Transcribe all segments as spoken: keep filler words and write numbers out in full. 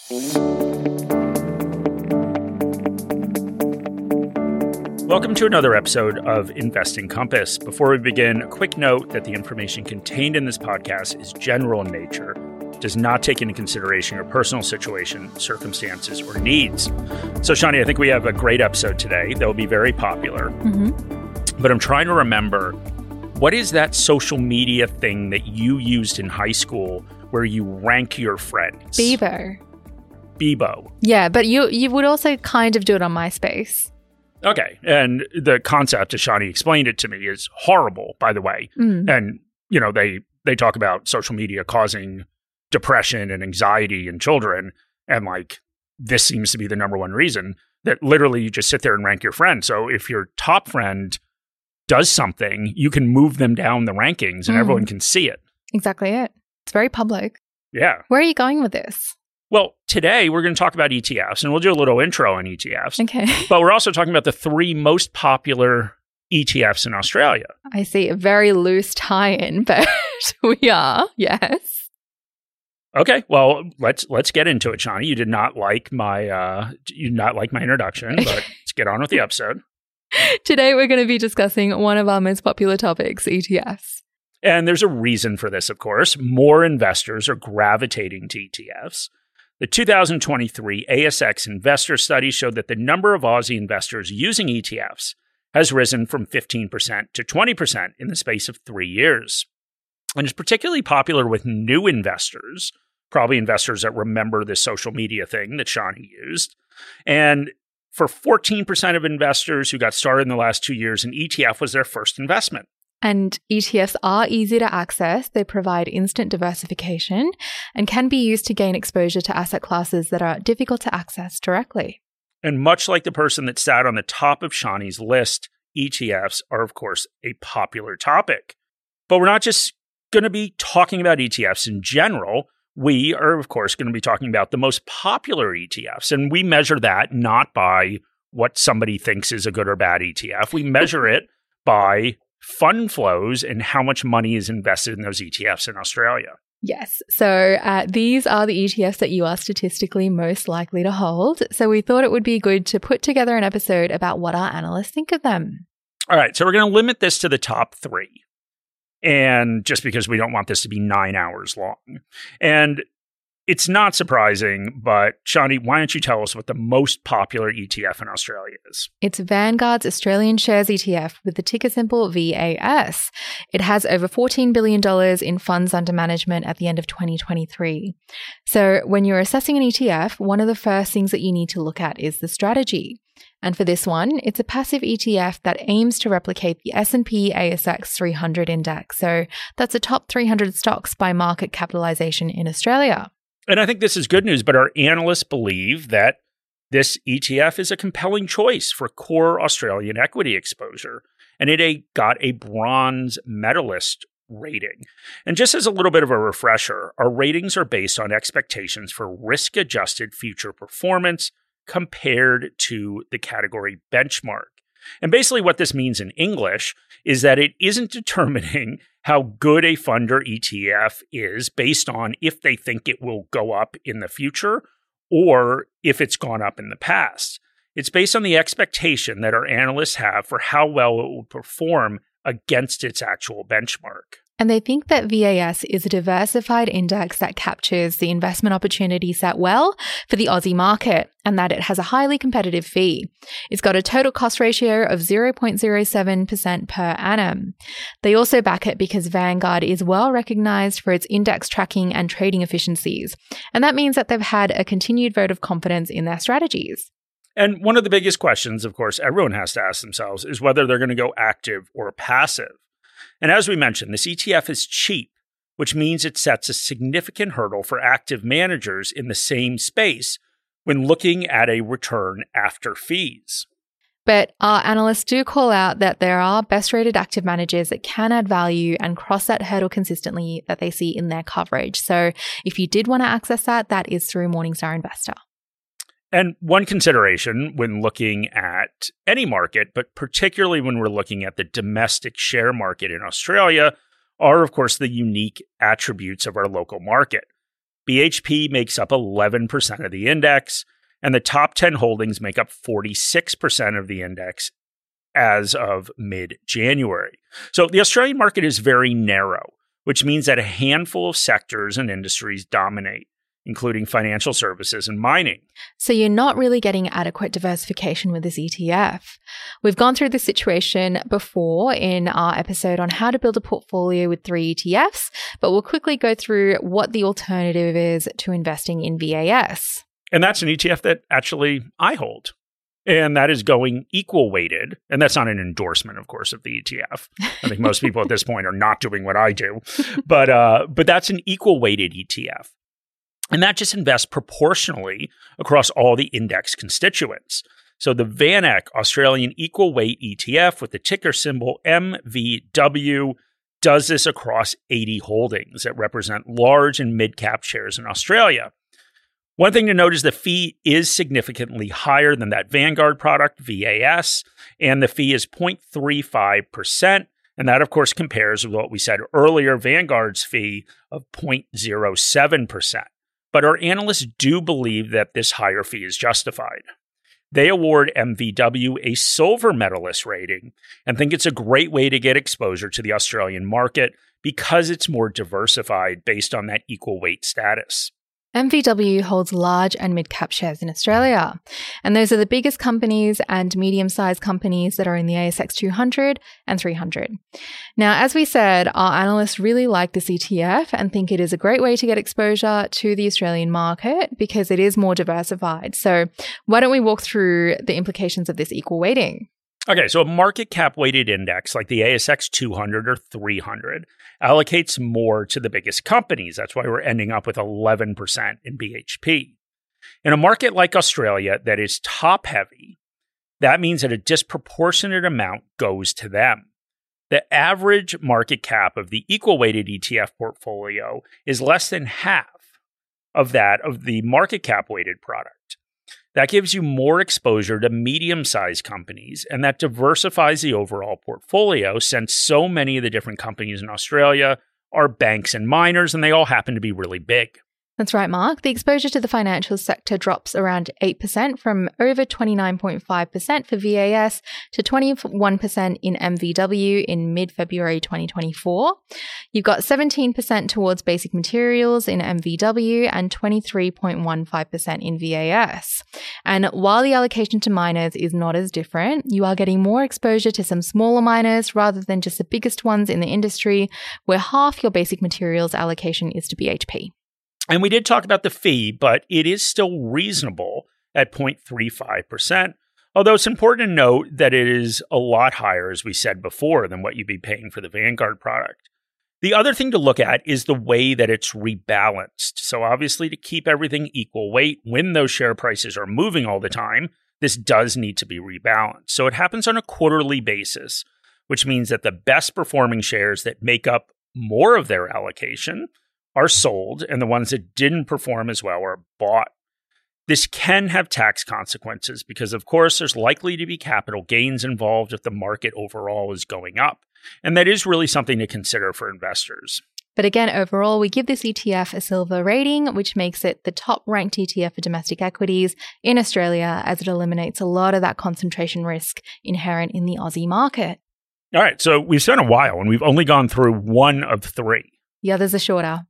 Welcome to another episode of Investing Compass. Before we begin, a quick note that the information contained in this podcast is general in nature, does not take into consideration your personal situation, circumstances, or needs. So, Shani, I think we have a great episode today that will be very popular. Mm-hmm. But I'm trying to remember, what is that social media thing that you used in high school where you rank your friends? Bebo. Bebo. Yeah, but you you would also kind of do it on MySpace. Okay. And the concept, as Shani explained it to me, is horrible, by the way. Mm. And, you know, they, they talk about social media causing depression and anxiety in children. And like, this seems to be the number one reason that literally you just sit there and rank your friends. So if your top friend does something, you can move them down the rankings and mm. everyone can see it. Exactly it. It's very public. Yeah. Where are you going with this? Well, today we're going to talk about E T Fs, and we'll do a little intro on E T Fs. Okay. But we're also talking about the three most popular E T Fs in Australia. I see a very loose tie-in, but we are, yes. Okay, well, let's let's get into it, Shani. You did not like my uh, you did not like my introduction, but let's get on with the episode. Today we're going to be discussing one of our most popular topics, E T Fs. And there's a reason for this, of course. More investors are gravitating to E T Fs. The two thousand twenty-three A S X investor study showed that the number of Aussie investors using E T Fs has risen from fifteen percent to twenty percent in the space of three years. And it's particularly popular with new investors, probably investors that remember this social media thing that Shani used. And for fourteen percent of investors who got started in the last two years, an E T F was their first investment. And E T Fs are easy to access. They provide instant diversification and can be used to gain exposure to asset classes that are difficult to access directly. And much like the person that sat on the top of Shani's list, E T Fs are, of course, a popular topic. But we're not just going to be talking about E T Fs in general. We are, of course, going to be talking about the most popular E T Fs. And we measure that not by what somebody thinks is a good or bad E T F. We measure it by fund flows and how much money is invested in those E T Fs in Australia. Yes. So uh, these are the E T Fs that you are statistically most likely to hold. So we thought it would be good to put together an episode about what our analysts think of them. All right. So we're going to limit this to the top three. And just because we don't want this to be nine hours long. And it's not surprising, but Shani, why don't you tell us what the most popular E T F in Australia is? It's Vanguard's Australian Shares E T F with the ticker symbol V A S. It has over fourteen billion dollars in funds under management at the end of twenty twenty-three. So when you're assessing an E T F, one of the first things that you need to look at is the strategy. And for this one, it's a passive E T F that aims to replicate the S and P A S X three hundred index. So that's the top three hundred stocks by market capitalization in Australia. And I think this is good news, but our analysts believe that this E T F is a compelling choice for core Australian equity exposure. And it a, got a bronze medalist rating. And just as a little bit of a refresher, our ratings are based on expectations for risk-adjusted future performance compared to the category benchmark. And basically what this means in English is that it isn't determining how good a fund or E T F is based on if they think it will go up in the future or if it's gone up in the past. It's based on the expectation that our analysts have for how well it will perform against its actual benchmark. And they think that V A S is a diversified index that captures the investment opportunity set well for the Aussie market and that it has a highly competitive fee. It's got a total cost ratio of zero point zero seven percent per annum. They also back it because Vanguard is well recognized for its index tracking and trading efficiencies. And that means that they've had a continued vote of confidence in their strategies. And one of the biggest questions, of course, everyone has to ask themselves is whether they're going to go active or passive. And as we mentioned, this E T F is cheap, which means it sets a significant hurdle for active managers in the same space when looking at a return after fees. But our analysts do call out that there are best-rated active managers that can add value and cross that hurdle consistently that they see in their coverage. So if you did want to access that, that is through Morningstar Investor. And one consideration when looking at any market, but particularly when we're looking at the domestic share market in Australia, are, of course, the unique attributes of our local market. B H P makes up eleven percent of the index, and the top ten holdings make up forty-six percent of the index as of mid-January. So the Australian market is very narrow, which means that a handful of sectors and industries dominate, including financial services and mining. So you're not really getting adequate diversification with this E T F. We've gone through this situation before in our episode on how to build a portfolio with three E T Fs, but we'll quickly go through what the alternative is to investing in V A S. And that's an E T F that actually I hold. And that is going equal weighted. And that's not an endorsement, of course, of the E T F. I think most people at this point are not doing what I do. But uh, but that's an equal weighted E T F. And that just invests proportionally across all the index constituents. So the V A N E C Australian Equal Weight E T F with the ticker symbol M V W does this across eighty holdings that represent large and mid-cap shares in Australia. One thing to note is the fee is significantly higher than that Vanguard product, V A S, and the fee is zero point three five percent. And that, of course, compares with what we said earlier, Vanguard's fee of zero point zero seven percent. But our analysts do believe that this higher fee is justified. They award M V W a silver medalist rating and think it's a great way to get exposure to the Australian market because it's more diversified based on that equal weight status. M V W holds large and mid-cap shares in Australia, and those are the biggest companies and medium-sized companies that are in the A S X two hundred and three hundred. Now, as we said, our analysts really like this E T F and think it is a great way to get exposure to the Australian market because it is more diversified. So why don't we walk through the implications of this equal weighting? Okay, so a market cap weighted index like the A S X two hundred or three hundred allocates more to the biggest companies. That's why we're ending up with eleven percent in B H P. In a market like Australia that is top heavy, that means that a disproportionate amount goes to them. The average market cap of the equal weighted E T F portfolio is less than half of that of the market cap weighted product. That gives you more exposure to medium-sized companies, and that diversifies the overall portfolio since so many of the different companies in Australia are banks and miners, and they all happen to be really big. That's right, Mark. The exposure to the financial sector drops around eight percent from over twenty-nine point five percent for V A S to twenty-one percent in M V W in mid-February twenty twenty-four. You've got seventeen percent towards basic materials in M V W and twenty-three point one five percent in V A S. And while the allocation to miners is not as different, you are getting more exposure to some smaller miners rather than just the biggest ones in the industry, where half your basic materials allocation is to B H P. And we did talk about the fee, but it is still reasonable at zero point three five percent, although it's important to note that it is a lot higher, as we said before, than what you'd be paying for the Vanguard product. The other thing to look at is the way that it's rebalanced. So obviously, to keep everything equal weight, when those share prices are moving all the time, this does need to be rebalanced. So it happens on a quarterly basis, which means that the best performing shares that make up more of their allocation are sold, and the ones that didn't perform as well are bought. This can have tax consequences because, of course, there's likely to be capital gains involved if the market overall is going up. And that is really something to consider for investors. But again, overall, we give this E T F a silver rating, which makes it the top-ranked E T F for domestic equities in Australia, as it eliminates a lot of that concentration risk inherent in the Aussie market. All right, so we've spent a while, and we've only gone through one of three. The others are shorter.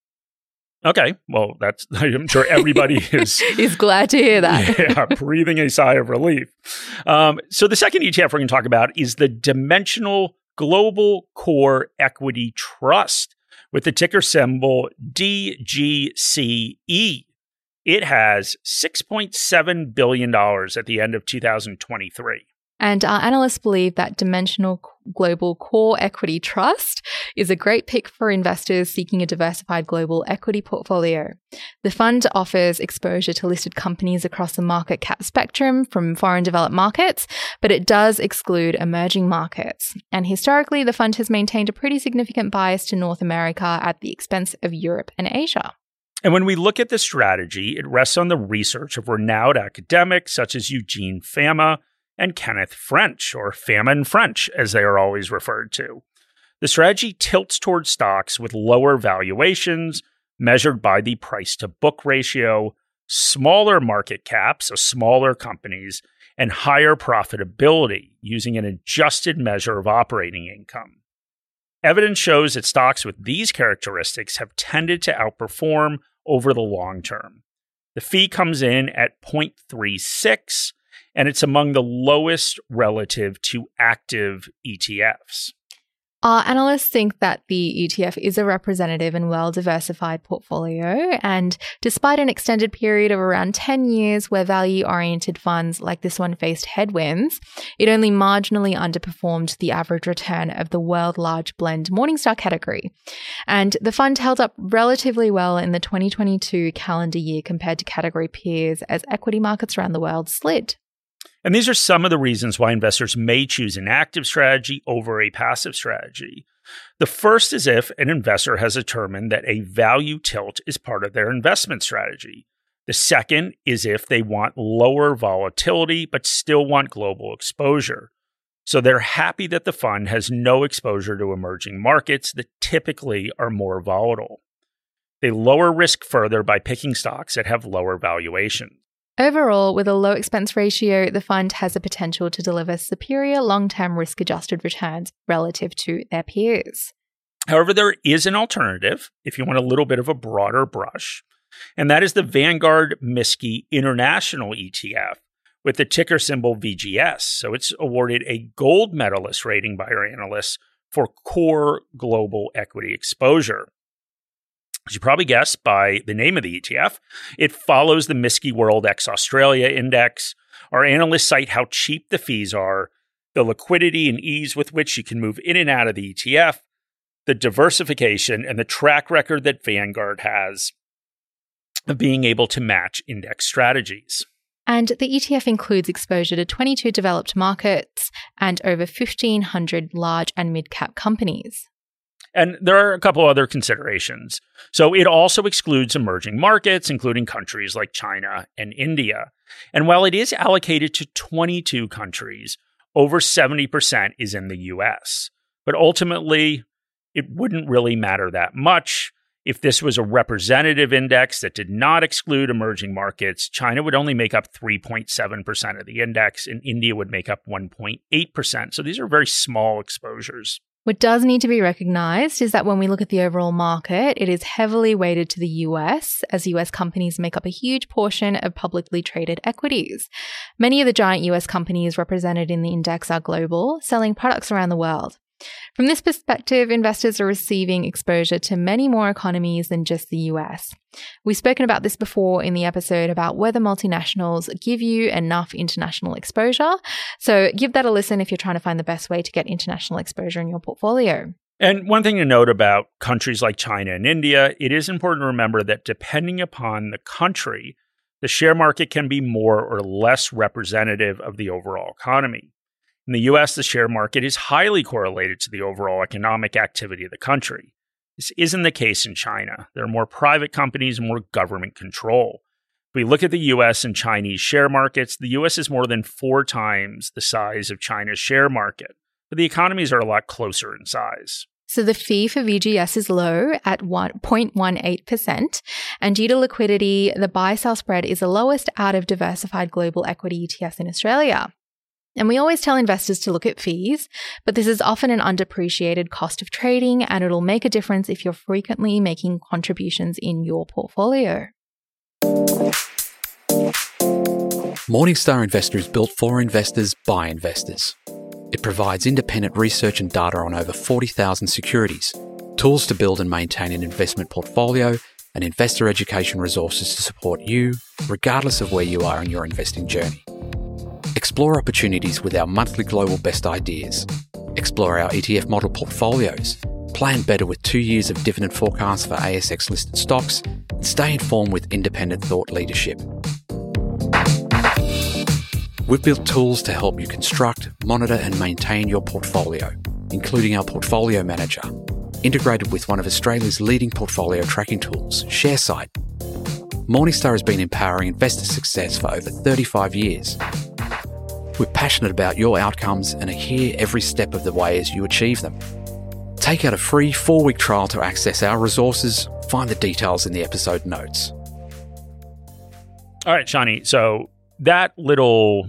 Okay, well, that's I'm sure everybody is is glad to hear that. Yeah, breathing a sigh of relief. Um, so the second E T F we're going to talk about is the Dimensional Global Core Equity Trust with the ticker symbol D G C E. It has six point seven billion dollars at the end of two thousand twenty-three. And our analysts believe that Dimensional Global Core Equity Trust is a great pick for investors seeking a diversified global equity portfolio. The fund offers exposure to listed companies across the market cap spectrum from foreign developed markets, but it does exclude emerging markets. And historically, the fund has maintained a pretty significant bias to North America at the expense of Europe and Asia. And when we look at the strategy, it rests on the research of renowned academics such as Eugene Fama and Kenneth French, or Fama and French, as they are always referred to. The strategy tilts towards stocks with lower valuations, measured by the price-to-book ratio, smaller market caps, so smaller companies, and higher profitability using an adjusted measure of operating income. Evidence shows that stocks with these characteristics have tended to outperform over the long term. The fee comes in at zero point three six, and it's among the lowest relative to active E T Fs. Our analysts think that the E T F is a representative and well-diversified portfolio, and despite an extended period of around ten years where value-oriented funds like this one faced headwinds, it only marginally underperformed the average return of the World Large Blend Morningstar category. And the fund held up relatively well in the twenty twenty-two calendar year compared to category peers as equity markets around the world slid. And these are some of the reasons why investors may choose an active strategy over a passive strategy. The first is if an investor has determined that a value tilt is part of their investment strategy. The second is if they want lower volatility but still want global exposure. So they're happy that the fund has no exposure to emerging markets that typically are more volatile. They lower risk further by picking stocks that have lower valuations. Overall, with a low expense ratio, the fund has the potential to deliver superior long-term risk-adjusted returns relative to their peers. However, there is an alternative if you want a little bit of a broader brush, and that is the Vanguard M S C I International E T F with the ticker symbol V G S. So it's awarded a gold medalist rating by our analysts for core global equity exposure. As you probably guessed by the name of the E T F, it follows the M S C I World X Australia Index. Our analysts cite how cheap the fees are, the liquidity and ease with which you can move in and out of the E T F, the diversification, and the track record that Vanguard has of being able to match index strategies. And the E T F includes exposure to twenty-two developed markets and over fifteen hundred large and mid-cap companies. And there are a couple other considerations. So it also excludes emerging markets, including countries like China and India. And while it is allocated to twenty-two countries, over seventy percent is in the U S. But ultimately, it wouldn't really matter that much. If this was a representative index that did not exclude emerging markets, China would only make up three point seven percent of the index, and India would make up one point eight percent. So these are very small exposures. What does need to be recognized is that when we look at the overall market, it is heavily weighted to the U S, as U S companies make up a huge portion of publicly traded equities. Many of the giant U S companies represented in the index are global, selling products around the world. From this perspective, investors are receiving exposure to many more economies than just the U S. We've spoken about this before in the episode about whether multinationals give you enough international exposure. So give that a listen if you're trying to find the best way to get international exposure in your portfolio. And one thing to note about countries like China and India, it is important to remember that depending upon the country, the share market can be more or less representative of the overall economy. In the U S, the share market is highly correlated to the overall economic activity of the country. This isn't the case in China. There are more private companies and more government control. If we look at the U S and Chinese share markets, the U S is more than four times the size of China's share market, but the economies are a lot closer in size. So the fee for V G S is low at one point one eight percent, and due to liquidity, the buy-sell spread is the lowest out of diversified global equity E T Fs in Australia. And we always tell investors to look at fees, but this is often an underappreciated cost of trading, and it'll make a difference if you're frequently making contributions in your portfolio. Morningstar Investor is built for investors by investors. It provides independent research and data on over forty thousand securities, tools to build and maintain an investment portfolio, and investor education resources to support you, regardless of where you are in your investing journey. Explore opportunities with our monthly global best ideas. Explore our E T F model portfolios. Plan better with two years of dividend forecasts for A S X-listed stocks. And stay informed with independent thought leadership. We've built tools to help you construct, monitor and maintain your portfolio, including our Portfolio Manager, integrated with one of Australia's leading portfolio tracking tools, ShareSite. Morningstar has been empowering investor success for over thirty-five years. We're passionate about your outcomes and are here every step of the way as you achieve them. Take out a free four-week trial to access our resources, Find the details in the episode notes. All right, Shani. So that little,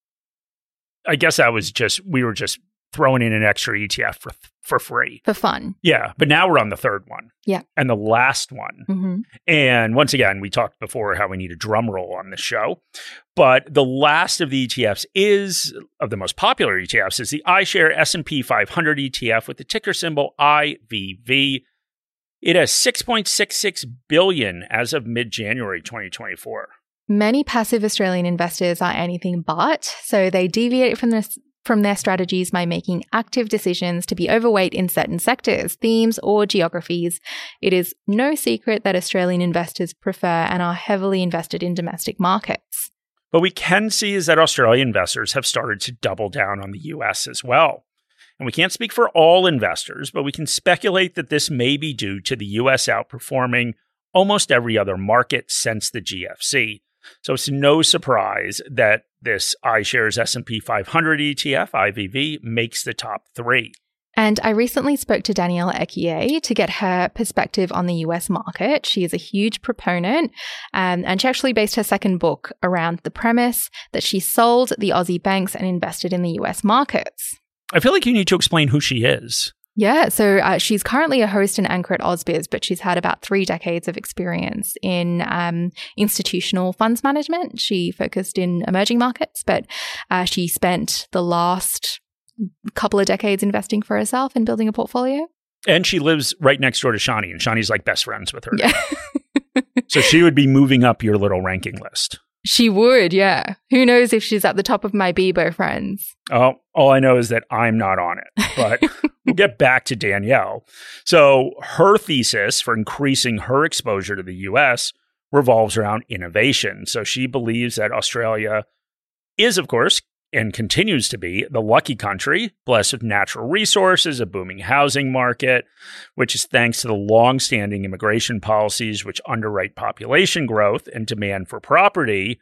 I guess that was just, we were just throwing in an extra E T F for for free. For fun. Yeah. But now we're on the third one. Yeah. And the last one. Mm-hmm. And once again, we talked before how we need a drum roll on the show. But the last of the E T Fs is, of the most popular E T Fs, is the iShares S and P five hundred E T F with the ticker symbol I V V. It has six point six six billion dollars as of mid-January twenty twenty-four. Many passive Australian investors are anything but, so they deviate from this from their strategies by making active decisions to be overweight in certain sectors, themes, or geographies. It is no secret that Australian investors prefer and are heavily invested in domestic markets. But we can see is that Australian investors have started to double down on the U S as well. And we can't speak for all investors, but we can speculate that this may be due to the U S outperforming almost every other market since the G F C. So it's no surprise that this iShares S and P five hundred E T F, I V V, makes the top three. And I recently spoke to Danielle Ekier to get her perspective on the U S market. She is a huge proponent, um, and she actually based her second book around the premise that she sold the Aussie banks and invested in the U S markets. I feel like you need to explain who she is. Yeah, so uh, she's currently a host and anchor at AusBiz, but she's had about three decades of experience in um, institutional funds management. She focused in emerging markets, but uh, she spent the last couple of decades investing for herself and building a portfolio. And she lives right next door to Shani, and Shani's like best friends with her. Yeah. So she would be moving up your little ranking list. She would, yeah. Who knows if she's at the top of my Bebo friends. Oh, all I know is that I'm not on it, but we'll get back to Danielle. So her thesis for increasing her exposure to the U S revolves around innovation. So she believes that Australia is, of course, and continues to be the lucky country, blessed with natural resources, a booming housing market, which is thanks to the long-standing immigration policies which underwrite population growth and demand for property.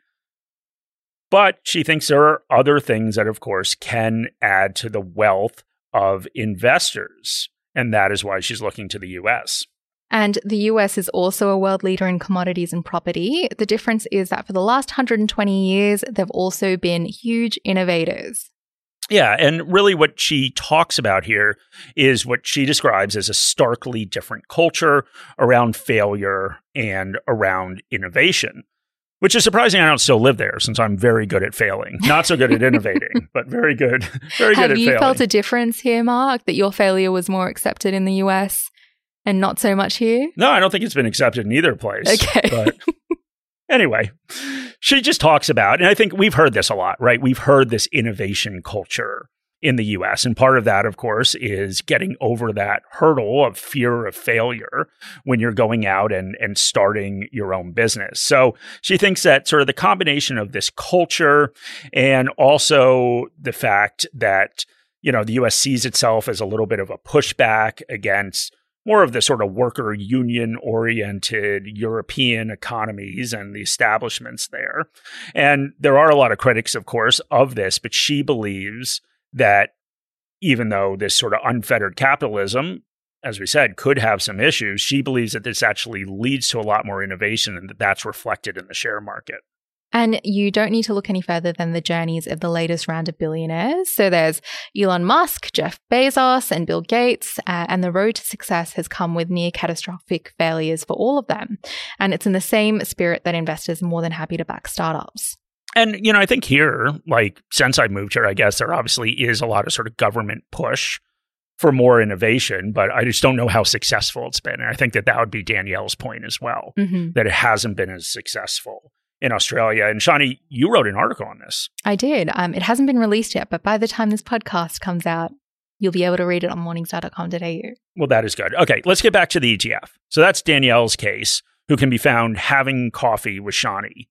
But she thinks there are other things that, of course, can add to the wealth of investors, and that is why she's looking to the U S. And the U S is also a world leader in commodities and property. The difference is that for the last one hundred twenty years, they've also been huge innovators. Yeah, and really what she talks about here is what she describes as a starkly different culture around failure and around innovation, which is surprising I don't still live there since I'm very good at failing. Not so good at innovating, but very good, very good at failing. Have you felt a difference here, Mark, that your failure was more accepted in the U S and not so much here? No, I don't think it's been accepted in either place. Okay. But anyway, she just talks about, and I think we've heard this a lot, right? We've heard this innovation culture in the U S. And part of that, of course, is getting over that hurdle of fear of failure when you're going out and, and starting your own business. So she thinks that sort of the combination of this culture and also the fact that, you know, the U S sees itself as a little bit of a pushback against more of the sort of worker union-oriented European economies and the establishments there. And there are a lot of critics, of course, of this, but she believes that even though this sort of unfettered capitalism, as we said, could have some issues, she believes that this actually leads to a lot more innovation and that that's reflected in the share market. And you don't need to look any further than the journeys of the latest round of billionaires. So there's Elon Musk, Jeff Bezos, and Bill Gates, uh, and the road to success has come with near catastrophic failures for all of them. And it's in the same spirit that investors are more than happy to back startups. And, you know, I think here, like since I moved here, I guess there obviously is a lot of sort of government push for more innovation, but I just don't know how successful it's been. And I think that that would be Danielle's point as well, mm-hmm. that it hasn't been as successful in Australia. And Shani, you wrote an article on this. I did. Um, it hasn't been released yet, but by the time this podcast comes out, you'll be able to read it on morningstar dot com dot a u. Well, that is good. Okay, let's get back to the E T F. So that's Danielle's case, who can be found having coffee with Shani.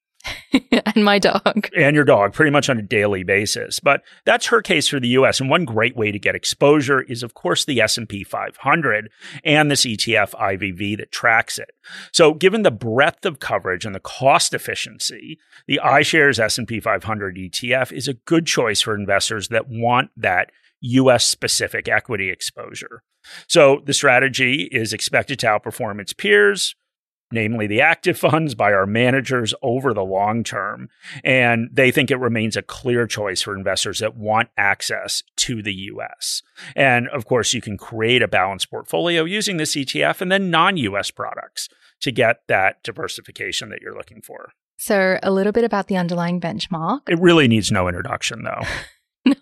And my dog. And your dog, pretty much on a daily basis. But that's her case for the U S. And one great way to get exposure is, of course, the S and P five hundred and this E T F I V V that tracks it. So given the breadth of coverage and the cost efficiency, the iShares S and P five hundred E T F is a good choice for investors that want that U S-specific equity exposure. So the strategy is expected to outperform its peers, namely the active funds, by our managers over the long term. And they think it remains a clear choice for investors that want access to the U S. And of course, you can create a balanced portfolio using this E T F and then non-U S products to get that diversification that you're looking for. So a little bit about the underlying benchmark. It really needs no introduction, though. No.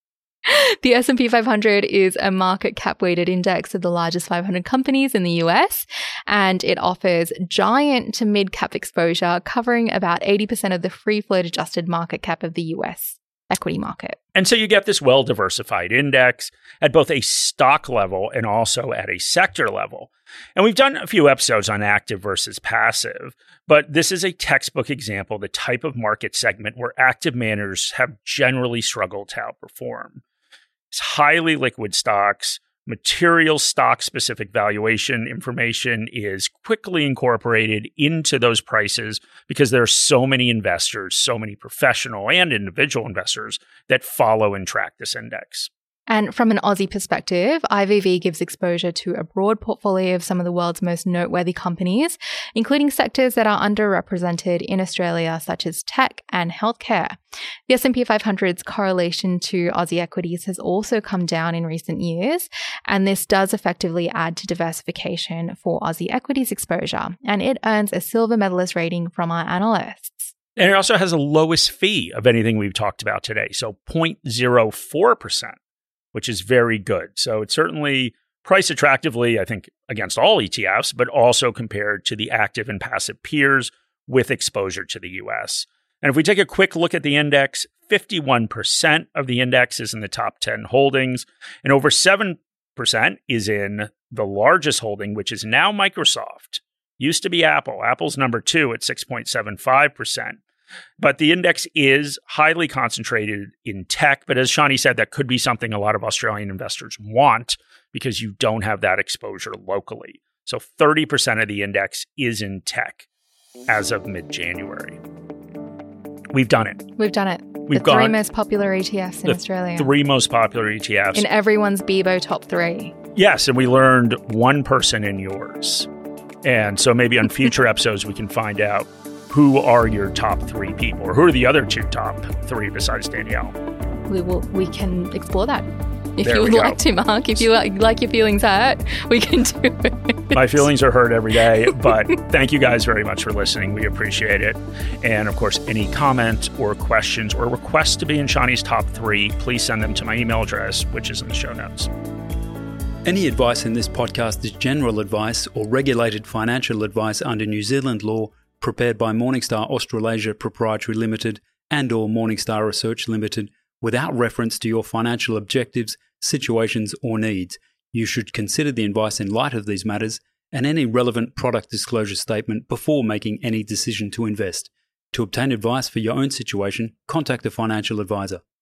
The S and P five hundred is a market cap weighted index of the largest five hundred companies in the U S, and it offers giant to mid cap exposure, covering about eighty percent of the free float adjusted market cap of the U S equity market. And so you get this well-diversified index at both a stock level and also at a sector level. And we've done a few episodes on active versus passive, but this is a textbook example of the type of market segment where active managers have generally struggled to outperform. It's highly liquid stocks. Material stock-specific valuation information is quickly incorporated into those prices because there are so many investors, so many professional and individual investors that follow and track this index. And from an Aussie perspective, I V V gives exposure to a broad portfolio of some of the world's most noteworthy companies, including sectors that are underrepresented in Australia, such as tech and healthcare. The S and P five hundred's correlation to Aussie equities has also come down in recent years, and this does effectively add to diversification for Aussie equities exposure, and it earns a silver medalist rating from our analysts. And it also has the lowest fee of anything we've talked about today, so zero point zero four percent. Which is very good. So it's certainly priced attractively, I think, against all E T Fs, but also compared to the active and passive peers with exposure to the U S. And if we take a quick look at the index, fifty-one percent of the index is in the top ten holdings, and over seven percent is in the largest holding, which is now Microsoft. Used to be Apple. Apple's number two at six point seven five percent. But the index is highly concentrated in tech. But as Shani said, that could be something a lot of Australian investors want because you don't have that exposure locally. So thirty percent of the index is in tech as of mid-January. We've done it. We've done it. We've the three gone most popular E T Fs in the Australia. Three most popular E T Fs. In everyone's Bebo top three. Yes, and we learned one person in yours. And so maybe on future episodes we can find out who are your top three people, or who are the other two top three besides Danielle? We will. We can explore that. If There you we would go. like to, Mark, if you like, like your feelings hurt, we can do it. My feelings are hurt every day, but thank you guys very much for listening. We appreciate it. And of course, any comments or questions or requests to be in Shani's top three, please send them to my email address, which is in the show notes. Any advice in this podcast is general advice or regulated financial advice under New Zealand law, prepared by Morningstar Australasia Proprietary Limited and or Morningstar Research Limited, without reference to your financial objectives, situations or needs. You should consider the advice in light of these matters and any relevant product disclosure statement before making any decision to invest. To obtain advice for your own situation, contact a financial advisor.